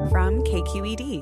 from KQED.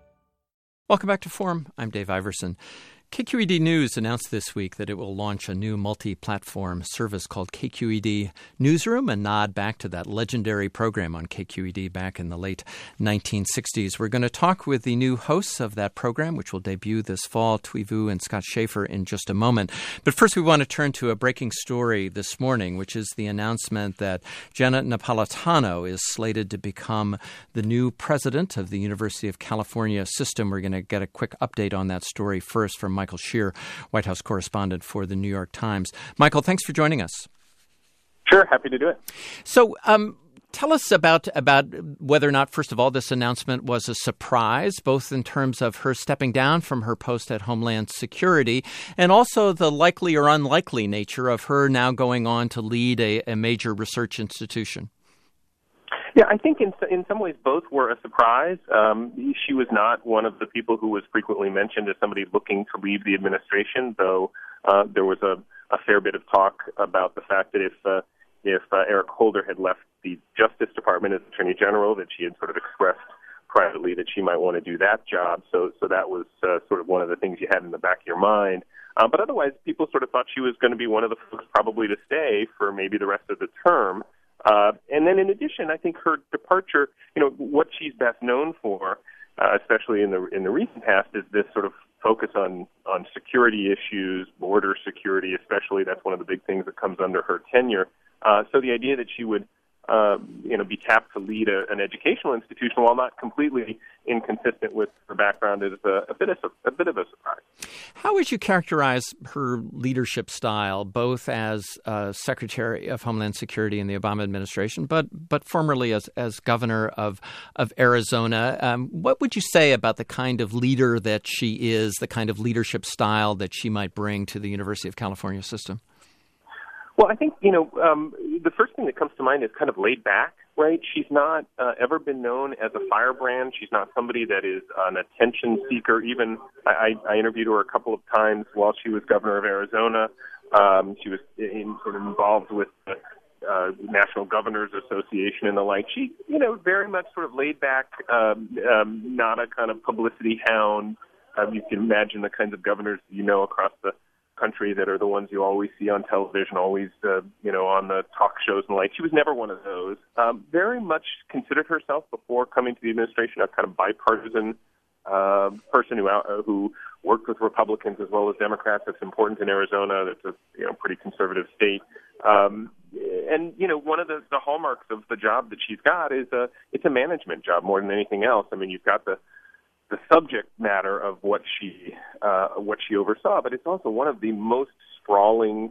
Welcome back to Forum. I'm Dave Iverson. KQED News announced this week that it will launch a new multi-platform service called KQED Newsroom, a nod back to that legendary program on KQED back in the late 1960s. We're going to talk with the new hosts of that program, which will debut this fall, Thuy Vu and Scott Schaefer, in just a moment. But first, we want to turn to a breaking story this morning, which is the announcement that Janet Napolitano is slated to become the new president of the University of California system. We're going to get a quick update on that story first from Michael Shear, White House correspondent for the New York Times. Michael, thanks for joining us. Sure, happy to do it. So tell us about whether or not, first of all, this announcement was a surprise, both in terms of her stepping down from her post at Homeland Security and also the likely or unlikely nature of her now going on to lead a major research institution. Yeah, I think in some ways both were a surprise. She was not one of the people who was frequently mentioned as somebody looking to leave the administration, though there was a fair bit of talk about the fact that if Eric Holder had left the Justice Department as Attorney General, that she had sort of expressed privately that she might want to do that job. So that was sort of one of the things you had in the back of your mind. But otherwise, people sort of thought she was going to be one of the folks probably to stay for maybe the rest of the term. And then in addition, I think her departure, what she's best known for, especially in the recent past, is this sort of focus on security issues, border security especially. That's one of the big things that comes under her tenure. So the idea that she would be tapped to lead an educational institution, while not completely inconsistent with her background, is a bit of a surprise. How would you characterize her leadership style, both as Secretary of Homeland Security in the Obama administration, but formerly as governor of Arizona? What would you say about the kind of leader that she is, the kind of leadership style that she might bring to the University of California system? Well, I think, the first thing that comes to mind is kind of laid back, right? She's not ever been known as a firebrand. She's not somebody that is an attention seeker. Even I interviewed her a couple of times while she was governor of Arizona. She was sort of involved with the National Governors Association and the like. She, very much sort of laid back, not a kind of publicity hound. You can imagine the kinds of governors across the country that are the ones you always see on television, always, on the talk shows and the like. She was never one of those. Very much considered herself before coming to the administration a kind of bipartisan person who worked with Republicans as well as Democrats. That's important in Arizona. That's a pretty conservative state. And one of the hallmarks of the job that she's got is it's a management job more than anything else. I mean, you've got the subject matter of what she oversaw, but it's also one of the most sprawling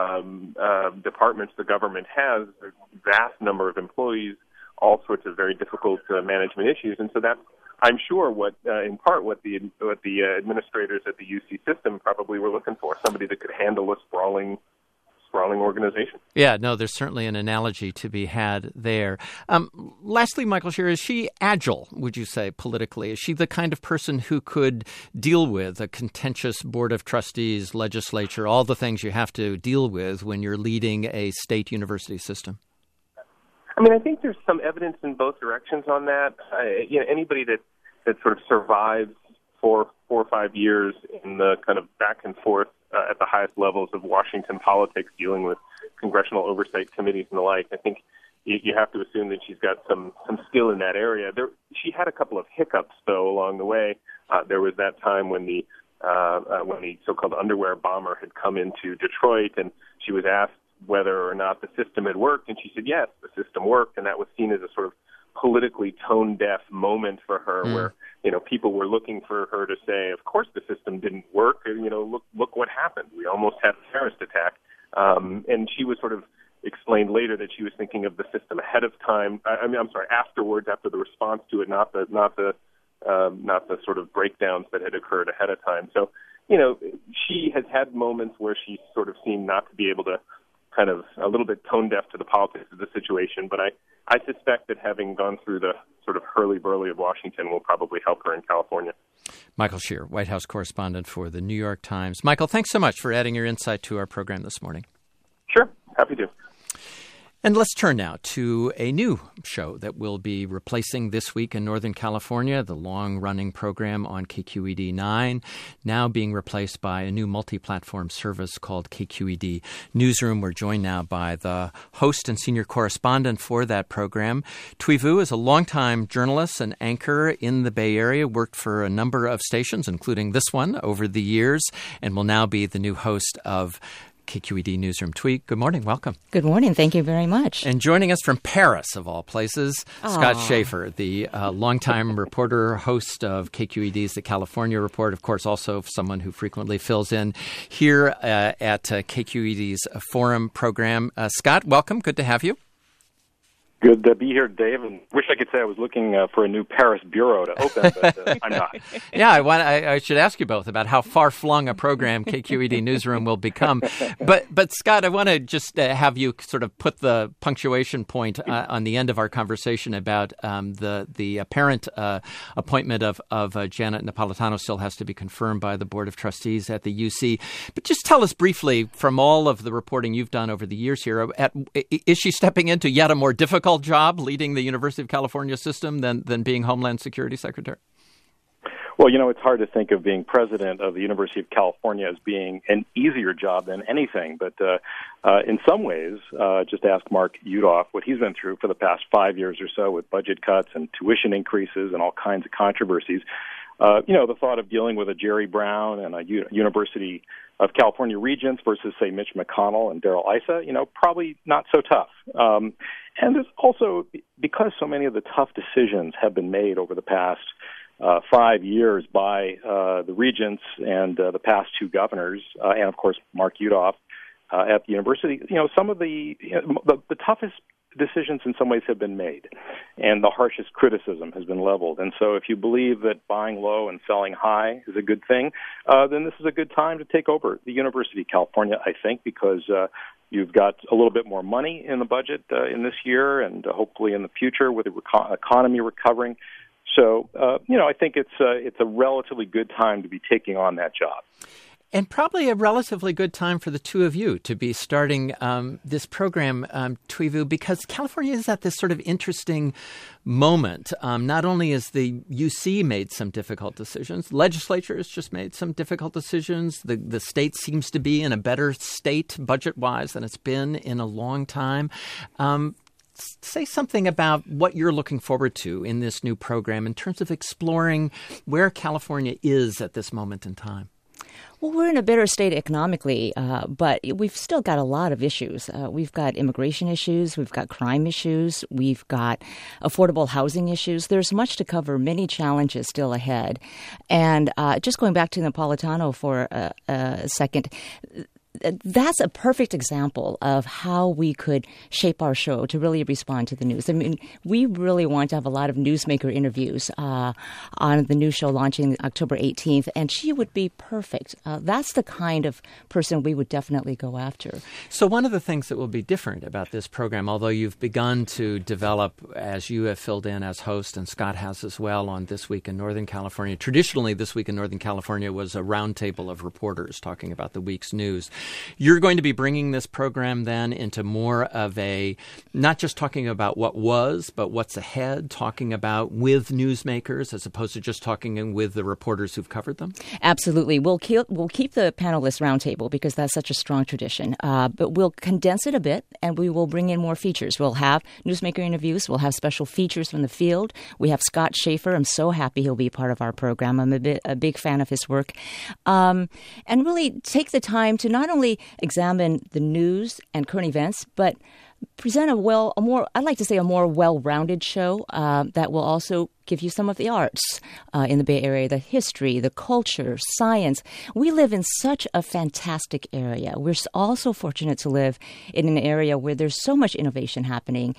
departments the government has. A vast number of employees, all sorts of very difficult management issues, and so that's, I'm sure, in part what the administrators at the UC system probably were looking for, somebody that could handle a sprawling organization. Yeah, no, there's certainly an analogy to be had there. Lastly, Michael Shear, is she agile, would you say, politically? Is she the kind of person who could deal with a contentious board of trustees, legislature, all the things you have to deal with when you're leading a state university system? I mean, I think there's some evidence in both directions on that. Anybody that sort of survives for 4 or 5 years in the kind of back and forth at the highest levels of Washington politics, dealing with congressional oversight committees and the like, I think you have to assume that she's got some skill in that area. She had a couple of hiccups, though, along the way. There was that time when the so-called underwear bomber had come into Detroit, and she was asked whether or not the system had worked, and she said, yes, the system worked, and that was seen as a sort of politically tone-deaf moment for her where, people were looking for her to say, of course the system didn't work, look what happened. We almost had a terrorist attack. And she was sort of explained later that she was thinking of the system ahead of time. Afterwards, after the response to it, not the sort of breakdowns that had occurred ahead of time. So, she has had moments where she sort of seemed not to be able to kind of a little bit tone-deaf to the politics of the situation, but I suspect that having gone through the sort of hurly-burly of Washington will probably help her in California. Michael Shear, White House correspondent for the New York Times. Michael, thanks so much for adding your insight to our program this morning. Sure. Happy to. And let's turn now to a new show that will be replacing This Week in Northern California, the long-running program on KQED 9, now being replaced by a new multi-platform service called KQED Newsroom. We're joined now by the host and senior correspondent for that program. Thuy Vu is a longtime journalist and anchor in the Bay Area, worked for a number of stations, including this one, over the years, and will now be the new host of KQED Newsroom. Thuy, good morning. Welcome. Good morning. Thank you very much. And joining us from Paris, of all places, Scott Shafer, the longtime reporter, host of KQED's The California Report, of course, also someone who frequently fills in here at KQED's Forum program. Scott, welcome. Good to have you. Good to be here, Dave, and wish I could say I was looking for a new Paris bureau to open, but I'm not. Yeah, I should ask you both about how far-flung a program KQED Newsroom will become. But Scott, I want to just have you sort of put the punctuation point on the end of our conversation about the apparent appointment of Janet Napolitano still has to be confirmed by the Board of Trustees at the UC. But just tell us briefly, from all of the reporting you've done over the years here, is she stepping into yet a more difficult job leading the University of California system than being Homeland Security Secretary? Well, it's hard to think of being president of the University of California as being an easier job than anything. But in some ways, just ask Mark Yudof what he's been through for the past 5 years or so with budget cuts and tuition increases and all kinds of controversies. The thought of dealing with a Jerry Brown and a University of California Regents versus, say, Mitch McConnell and Darrell Issa, probably not so tough. And it's also because so many of the tough decisions have been made over the past 5 years by the Regents and the past two governors, and, of course, Mark Yudof at the university, some of the toughest decisions in some ways have been made, and the harshest criticism has been leveled. And so if you believe that buying low and selling high is a good thing, then this is a good time to take over the University of California, I think, because you've got a little bit more money in the budget in this year and hopefully in the future with the economy recovering. So, I think it's a relatively good time to be taking on that job. And probably a relatively good time for the two of you to be starting this program, Thuy Vu, because California is at this sort of interesting moment. Not only has the UC made some difficult decisions, legislature has just made some difficult decisions. The state seems to be in a better state budget-wise than it's been in a long time. Say something about what you're looking forward to in this new program in terms of exploring where California is at this moment in time. Well, we're in a better state economically, but we've still got a lot of issues. We've got immigration issues. We've got crime issues. We've got affordable housing issues. There's much to cover, many challenges still ahead. And just going back to Napolitano for a second, that's a perfect example of how we could shape our show to really respond to the news. I mean, we really want to have a lot of newsmaker interviews on the new show launching October 18th, and she would be perfect. That's the kind of person we would definitely go after. So one of the things that will be different about this program, although you've begun to develop, as you have filled in as host, and Scott has as well on This Week in Northern California, traditionally This Week in Northern California was a roundtable of reporters talking about the week's news. You're going to be bringing this program then into more of a, not just talking about what was, but what's ahead, talking about with newsmakers as opposed to just talking with the reporters who've covered them? Absolutely. We'll keep the panelist roundtable because that's such a strong tradition. But we'll condense it a bit and we will bring in more features. We'll have newsmaker interviews. We'll have special features from the field. We have Scott Shafer. I'm so happy he'll be part of our program. I'm a big fan of his work. And really take the time to not only examine the news and current events, but present a more well-rounded show that will also give you some of the arts in the Bay Area, the history, the culture, science. We live in such a fantastic area. We're also fortunate to live in an area where there's so much innovation happening,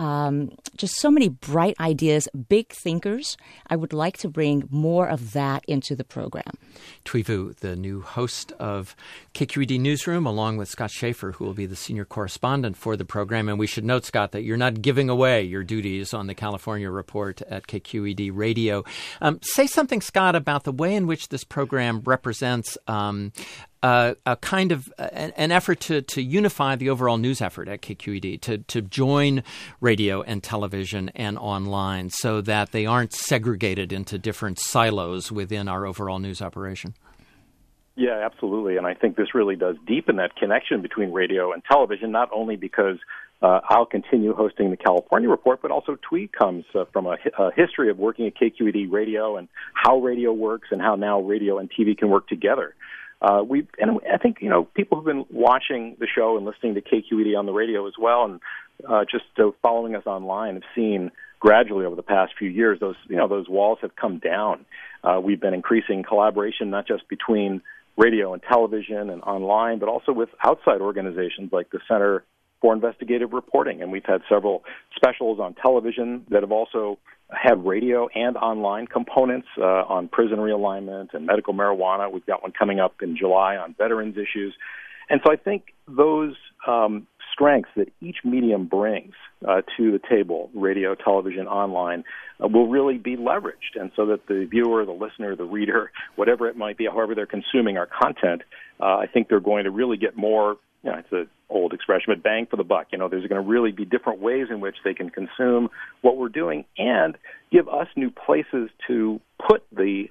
just so many bright ideas, big thinkers. I would like to bring more of that into the program. Thuy Vu, the new host of KQED Newsroom, along with Scott Shafer, who will be the senior correspondent for the program. And we should note, Scott, that you're not giving away your duties on the California Report at KQED Radio. Say something, Scott, about the way in which this program represents a kind of an effort to unify the overall news effort at KQED, to join radio and television and online so that they aren't segregated into different silos within our overall news operation. Yeah, absolutely. And I think this really does deepen that connection between radio and television, not only because I'll continue hosting the California Report, but also Twee comes from a history of working at KQED Radio and how radio works and how now radio and TV can work together. And I think, people who've been watching the show and listening to KQED on the radio as well, and just following us online, have seen gradually over the past few years those walls have come down. We've been increasing collaboration not just between radio and television and online, but also with outside organizations like the Center for Investigative Reporting. And we've had several specials on television that have also had radio and online components on prison realignment and medical marijuana. We've got one coming up in July on veterans issues. And so I think those strengths that each medium brings to the table, radio, television, online, will really be leveraged. And so that the viewer, the listener, the reader, whatever it might be, however they're consuming our content, I think they're going to really get more, it's an old expression, but bang for the buck. There's going to really be different ways in which they can consume what we're doing and give us new places to put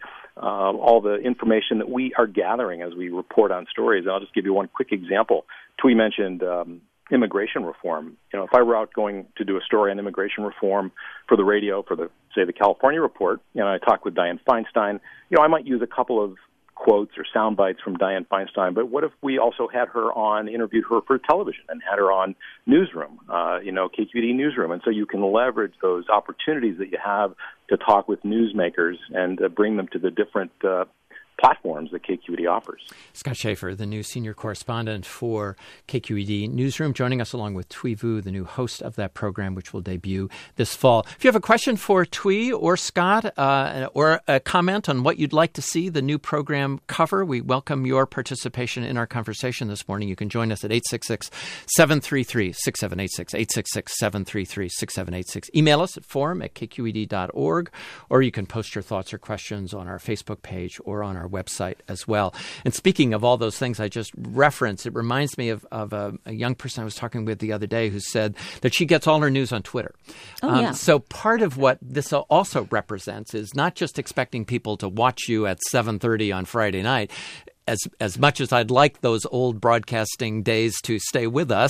all the information that we are gathering as we report on stories. And I'll just give you one quick example. Twee mentioned immigration reform. If I were out going to do a story on immigration reform for the radio, for the California Report, I talked with Dianne Feinstein, I might use a couple of quotes or sound bites from Dianne Feinstein, but what if we also had her on, interviewed her for television and had her on Newsroom, KQED Newsroom. And so you can leverage those opportunities that you have to talk with newsmakers and bring them to the different platforms that KQED offers. Scott Shafer, the new senior correspondent for KQED Newsroom, joining us along with Twee Vu, the new host of that program, which will debut this fall. If you have a question for Twee or Scott or a comment on what you'd like to see the new program cover, we welcome your participation in our conversation this morning. You can join us at 866-733-6786, 866-733-6786. Email us at forum@kqed.org, or you can post your thoughts or questions on our Facebook page or on our website as well. And speaking of all those things I just referenced, it reminds me of a young person I was talking with the other day who said that she gets all her news on Twitter. So part of what this also represents is not just expecting people to watch you at 7:30 on Friday night. As much as I'd like those old broadcasting days to stay with us,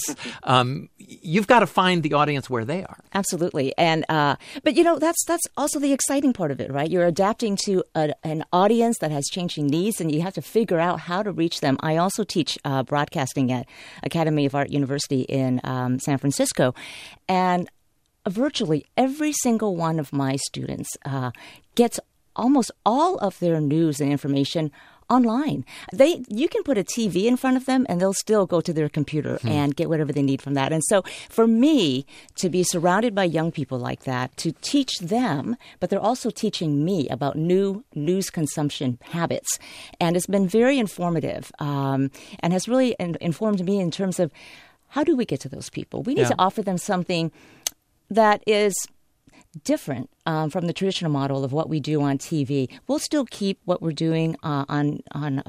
you've got to find the audience where they are. Absolutely. And but that's also the exciting part of it, right? You're adapting to an audience that has changing needs, and you have to figure out how to reach them. I also teach broadcasting at Academy of Art University in San Francisco, and virtually every single one of my students gets almost all of their news and information online. You can put a TV in front of them and they'll still go to their computer and get whatever they need from that. And so for me to be surrounded by young people like that, to teach them, but they're also teaching me about new news consumption habits. And it's been very informative and has really informed me in terms of how do we get to those people? We need to offer them something that is different from the traditional model of what we do on TV. We'll still keep what we're doing on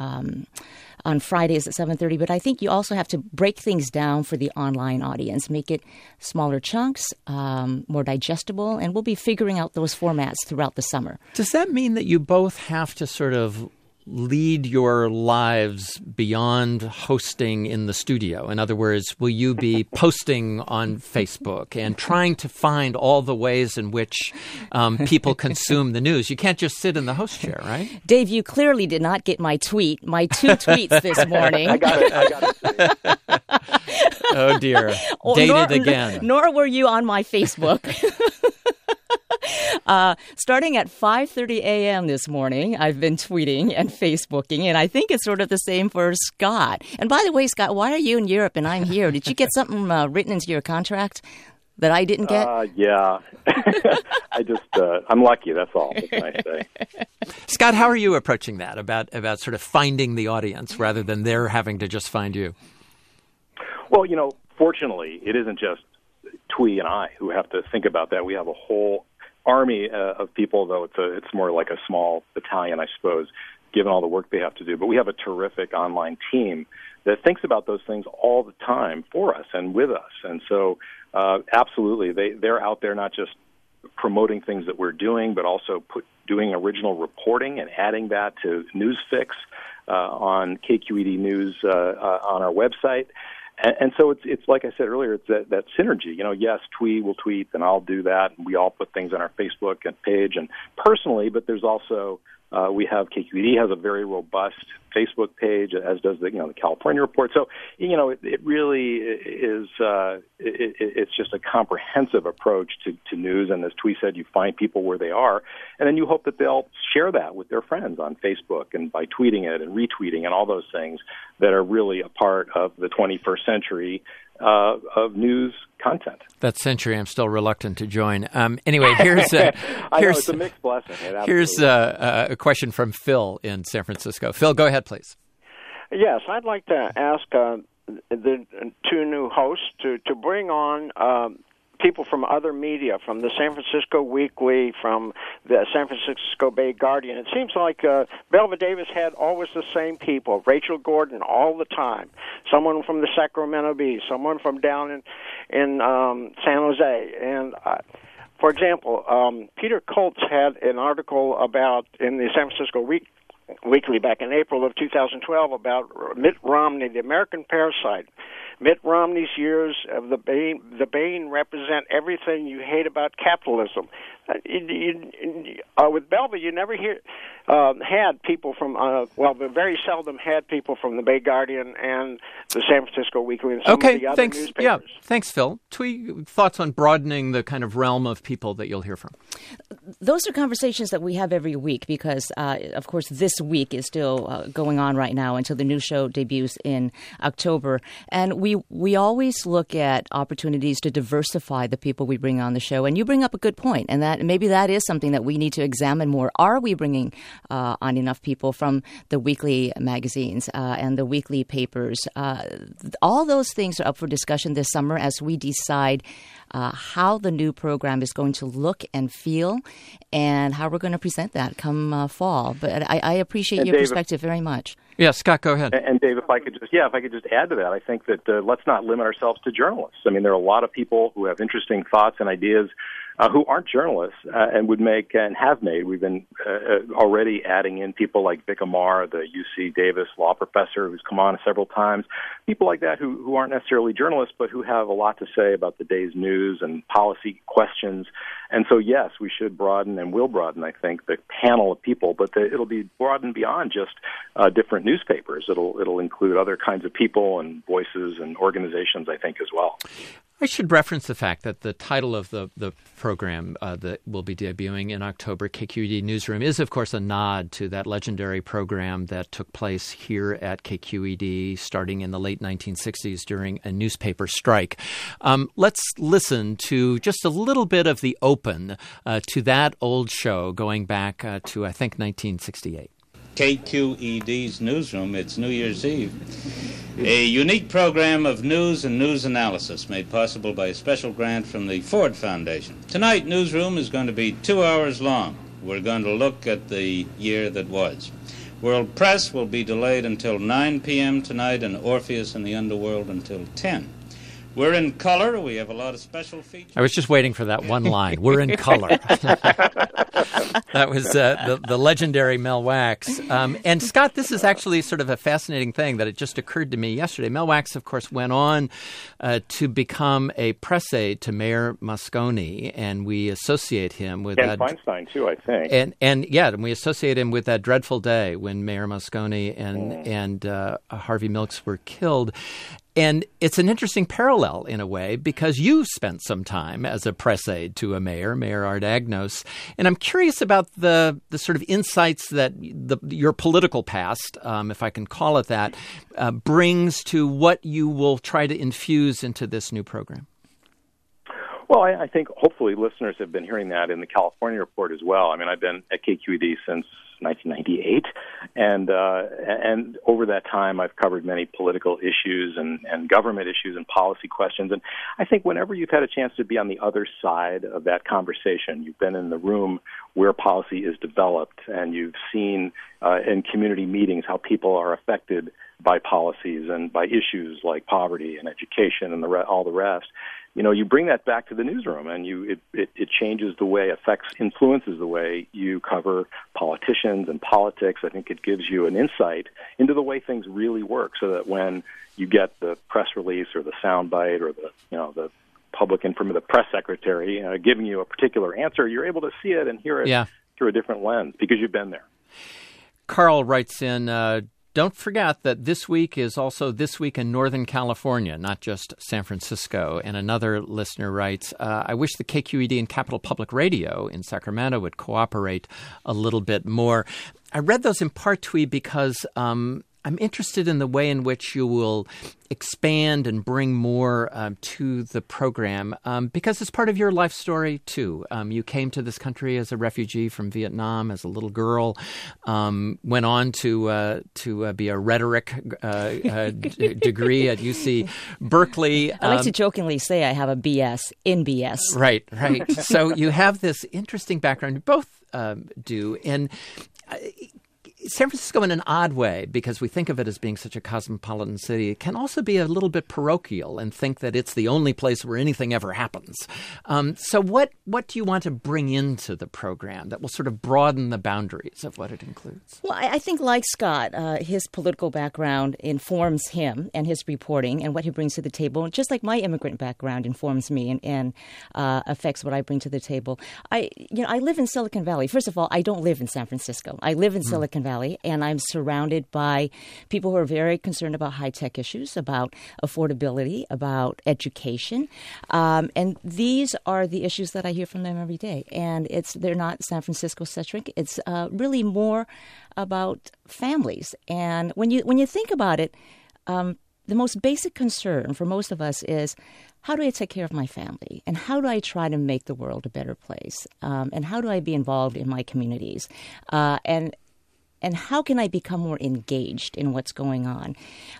Fridays at 7:30, but I think you also have to break things down for the online audience, make it smaller chunks, more digestible, and we'll be figuring out those formats throughout the summer. Does that mean that you both have to sort of lead your lives beyond hosting in the studio? In other words, will you be posting on Facebook and trying to find all the ways in which people consume the news? You can't just sit in the host chair, right? Dave, you clearly did not get my two tweets this morning. I got it. Oh, dear. Dated again. Nor were you on my Facebook. Starting at 5:30 a.m. this morning, I've been tweeting and Facebooking, and I think it's sort of the same for Scott. And by the way, Scott, why are you in Europe and I'm here? Did you get something written into your contract that I didn't get? Yeah. I'm lucky, that's all. What can I say? Scott, how are you approaching that, about sort of finding the audience rather than they're having to just find you? Well, fortunately, it isn't just Twee and I who have to think about that. We have a whole army of people, though it's more like a small battalion, I suppose, given all the work they have to do. But we have a terrific online team that thinks about those things all the time for us and with us. And so absolutely, they're out there not just promoting things that we're doing, but also doing original reporting and adding that to Newsfix on KQED News on our website. And so it's like I said earlier, it's that synergy. Yes, Twee will tweet, and I'll do that. And we all put things on our Facebook page and personally, but there's also we have KQED has a very robust Facebook page, as does the California Report. So it really is it's just a comprehensive approach to news. And as Twee said, you find people where they are, and then you hope that they'll share that with their friends on Facebook and by tweeting it and retweeting and all those things that are really a part of the 21st century of news content. That century, I'm still reluctant to join. Anyway, here's I know, it's a mixed blessing. Here's a question from Phil in San Francisco. Phil, go ahead, please. Yes, I'd like to ask the two new hosts to bring on people from other media, from the San Francisco Weekly, from the San Francisco Bay Guardian. It seems like Belva Davis had always the same people, Rachel Gordon all the time, someone from the Sacramento Bee, someone from down in San Jose. And, for example, Peter Koltz had an article in the San Francisco Weekly back in April of 2012 about Mitt Romney, the American parasite. Mitt Romney's years of the Bane represent everything you hate about capitalism. With Belva, you never had people from, very seldom had people from the Bay Guardian and the San Francisco Weekly and some of the other newspapers. Yeah, thanks, Phil. Twee, thoughts on broadening the kind of realm of people that you'll hear from? Those are conversations that we have every week because, of course, this week is still going on right now until the new show debuts in October. And we always look at opportunities to diversify the people we bring on the show. And you bring up a good point, and that maybe that is something that we need to examine more. Are we bringing on enough people from the weekly magazines and the weekly papers? All those things are up for discussion this summer as we decide how the new program is going to look and feel and how we're going to present that come fall. But I appreciate your perspective very much. Yeah, Scott, go ahead. And Dave, if I could just add to that, I think that let's not limit ourselves to journalists. I mean, there are a lot of people who have interesting thoughts and ideas who aren't journalists and would make and have made. We've been already adding in people like Vic Amar, the UC Davis law professor who's come on several times, people like that who aren't necessarily journalists but who have a lot to say about the day's news and policy questions. And so, yes, we should broaden and will broaden, I think, the panel of people, but it'll be broadened beyond just different newspapers. It'll include other kinds of people and voices and organizations, I think, as well. I should reference the fact that the title of the program that will be debuting in October, KQED Newsroom, is, of course, a nod to that legendary program that took place here at KQED starting in the late 1960s during a newspaper strike. Let's listen to just a little bit of the open to that old show going back to, I think, 1968. KQED's Newsroom, it's New Year's Eve. A unique program of news and news analysis made possible by a special grant from the Ford Foundation. Tonight, Newsroom is going to be 2 hours long. We're going to look at the year that was. World Press will be delayed until 9 p.m. tonight, and Orpheus and the Underworld until 10. We're in color. We have a lot of special features. I was just waiting for that one line. We're in color. That was the legendary Mel Wax. And Scott, this is actually sort of a fascinating thing that it just occurred to me yesterday. Mel Wax, of course, went on to become a press aide to Mayor Moscone, and we associate him with and Feinstein too, I think. And we associate him with that dreadful day when Mayor Moscone and Harvey Milks were killed. And it's an interesting parallel in a way because you spent some time as a press aide to a mayor, Mayor Art Agnos. And I'm curious about the sort of insights that your political past, if I can call it that, brings to what you will try to infuse into this new program. Well, I think hopefully listeners have been hearing that in the California report as well. I mean, I've been at KQED since 1998, and over that time I've covered many political issues and government issues and policy questions. And I think whenever you've had a chance to be on the other side of that conversation, you've been in the room where policy is developed, and you've seen in community meetings how people are affected by policies and by issues like poverty and education and all the rest. You bring that back to the newsroom, and it changes the way, influences the way you cover politicians and politics. I think it gives you an insight into the way things really work, so that when you get the press release or the soundbite or the public information, the press secretary giving you a particular answer, you're able to see it and hear it through a different lens because you've been there. Carl writes in, don't forget that this week is also This Week in Northern California, not just San Francisco. And another listener writes, I wish the KQED and Capital Public Radio in Sacramento would cooperate a little bit more. I read those in part, Twee, because I'm interested in the way in which you will expand and bring more to the program, because it's part of your life story, too. You came to this country as a refugee from Vietnam as a little girl, went on to be a rhetoric degree at UC Berkeley. I like to jokingly say I have a BS in BS. Right. So you have this interesting background. You both do. And San Francisco, in an odd way, because we think of it as being such a cosmopolitan city, it can also be a little bit parochial and think that it's the only place where anything ever happens. So what do you want to bring into the program that will sort of broaden the boundaries of what it includes? Well, I think, like Scott, his political background informs him and his reporting and what he brings to the table, just like my immigrant background informs me and affects what I bring to the table. I live in Silicon Valley. First of all, I don't live in San Francisco. I live in Silicon Valley. And I'm surrounded by people who are very concerned about high-tech issues, about affordability, about education. And these are the issues that I hear from them every day. And they're not San Francisco-centric. It's really more about families. And when you think about it, the most basic concern for most of us is, how do I take care of my family? And how do I try to make the world a better place? And how do I be involved in my communities? And how can I become more engaged in what's going on?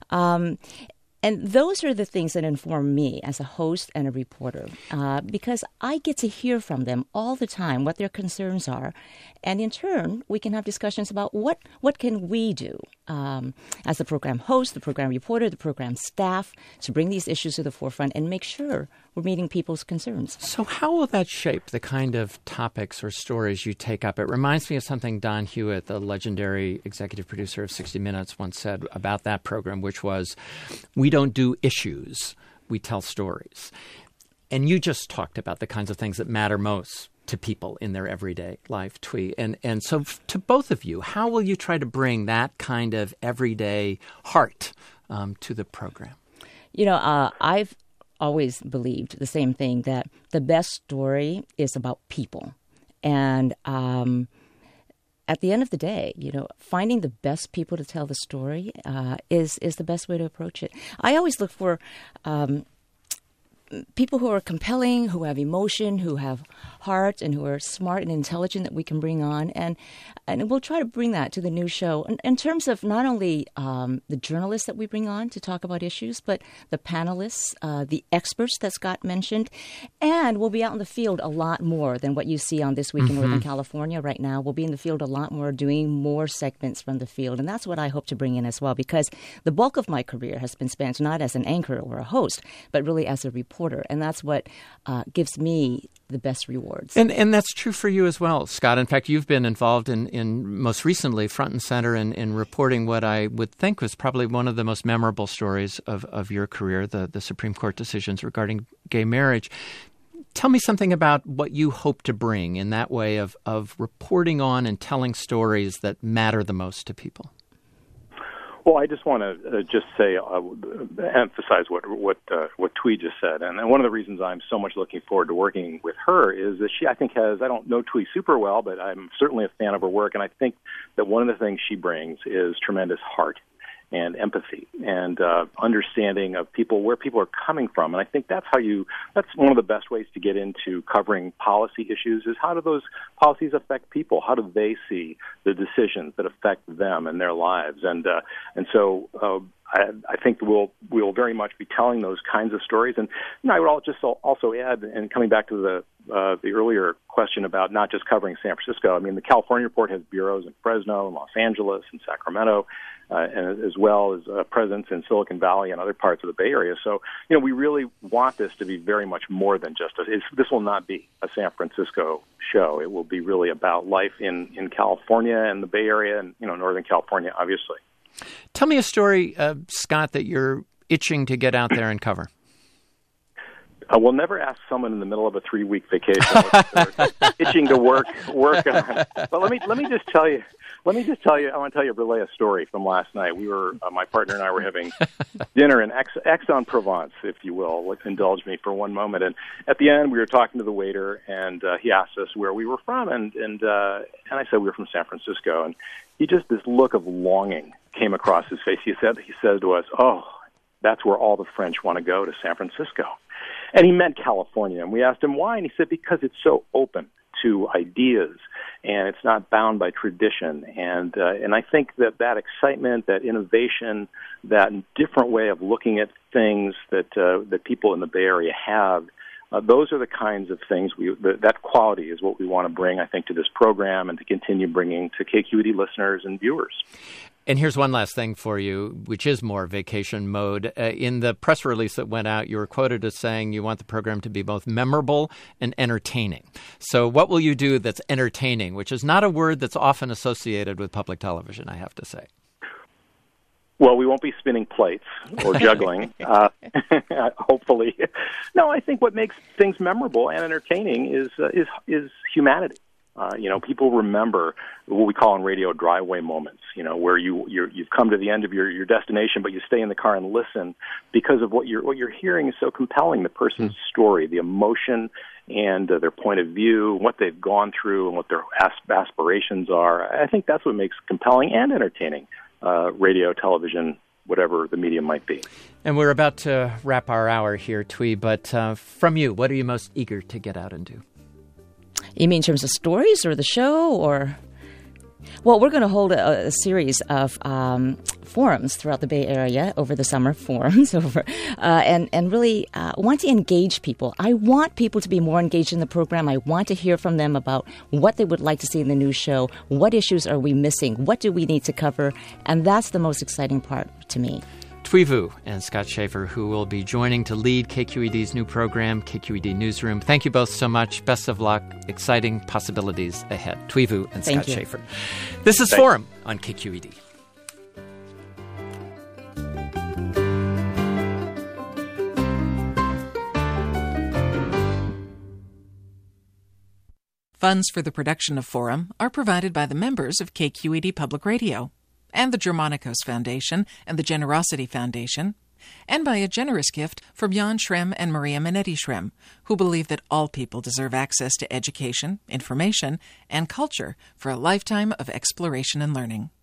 And those are the things that inform me as a host and a reporter, because I get to hear from them all the time what their concerns are. And in turn, we can have discussions about what can we do as the program host, the program reporter, the program staff to bring these issues to the forefront and make sure we're meeting people's concerns. So how will that shape the kind of topics or stories you take up? It reminds me of something Don Hewitt, the legendary executive producer of 60 Minutes, once said about that program, which was, we don't do issues, we tell stories. And you just talked about the kinds of things that matter most to people in their everyday life, Twee. And so to both of you, how will you try to bring that kind of everyday heart to the program? I've always believed the same thing, that the best story is about people. And at the end of the day, finding the best people to tell the story is the best way to approach it. I always look for people who are compelling, who have emotion, who have heart, and who are smart and intelligent that we can bring on. And we'll try to bring that to the new show in terms of not only the journalists that we bring on to talk about issues, but the panelists, the experts that Scott mentioned. And we'll be out in the field a lot more than what you see on This Week in Northern California right now. We'll be in the field a lot more, doing more segments from the field. And that's what I hope to bring in as well, because the bulk of my career has been spent not as an anchor or a host, but really as a reporter. And that's what gives me the best rewards. And that's true for you as well, Scott. In fact, you've been involved in most recently front and center in reporting what I would think was probably one of the most memorable stories of your career, the Supreme Court decisions regarding gay marriage. Tell me something about what you hope to bring in that way of reporting on and telling stories that matter the most to people. Well, I just want to just say, emphasize what Twee just said, and one of the reasons I'm so much looking forward to working with her is that she, I think, I don't know Twee super well, but I'm certainly a fan of her work, and I think that one of the things she brings is tremendous heart. and empathy and understanding of where people are coming from. And I think that's one of the best ways to get into covering policy issues is how do those policies affect people? How do they see the decisions that affect them and their lives? And so I think we'll very much be telling those kinds of stories. And I would just also add, and coming back to the earlier question about not just covering San Francisco, I mean, the California Report has bureaus in Fresno and Los Angeles and Sacramento, and as well as a presence in Silicon Valley and other parts of the Bay Area. So, we really want this to be very much more than just this will not be a San Francisco show. It will be really about life in California and the Bay Area and, Northern California, obviously. Tell me a story, Scott, that you're itching to get out there and cover. We'll never ask someone in the middle of a 3-week vacation what they're itching to work on. But let me just tell you. I want to relay a story from last night. We were, my partner and I were having dinner in Aix-en-Provence, if you will. Indulge me for one moment. And at the end, we were talking to the waiter, and he asked us where we were from, and I said we were from San Francisco. And this look of longing came across his face. He said to us, "Oh, that's where all the French want to go, to San Francisco." And he meant California. And we asked him why, and he said because it's so open to ideas and it's not bound by tradition. And I think that excitement, that innovation, that different way of looking at things that people in the Bay Area have, those are the kinds of things that quality is what we want to bring, I think, to this program and to continue bringing to KQED listeners and viewers. And here's one last thing for you, which is more vacation mode. In the press release that went out, you were quoted as saying you want the program to be both memorable and entertaining. So what will you do that's entertaining, which is not a word that's often associated with public television, I have to say? Well, we won't be spinning plates or juggling, hopefully. No, I think what makes things memorable and entertaining is humanity. People remember what we call in radio driveway moments, where you've come to the end of your destination, but you stay in the car and listen because of what you're hearing is so compelling, the person's story, the emotion and their point of view, what they've gone through and what their aspirations are. I think that's what makes compelling and entertaining radio, television, whatever the medium might be. And we're about to wrap our hour here, Twee, but from you, what are you most eager to get out and do? You mean in terms of stories or the show or? Well, we're going to hold a series of forums throughout the Bay Area over the summer, and really want to engage people. I want people to be more engaged in the program. I want to hear from them about what they would like to see in the new show. What issues are we missing? What do we need to cover? And that's the most exciting part to me. Twee Vu and Scott Shafer, who will be joining to lead KQED's new program, KQED Newsroom. Thank you both so much. Best of luck. Exciting possibilities ahead. Twee Vu and Scott Shafer. This is Forum on KQED. Funds for the production of Forum are provided by the members of KQED Public Radio, and the Germanicos Foundation and the Generosity Foundation, and by a generous gift from Jan Schrem and Maria Minetti Schrem, who believe that all people deserve access to education, information, and culture for a lifetime of exploration and learning.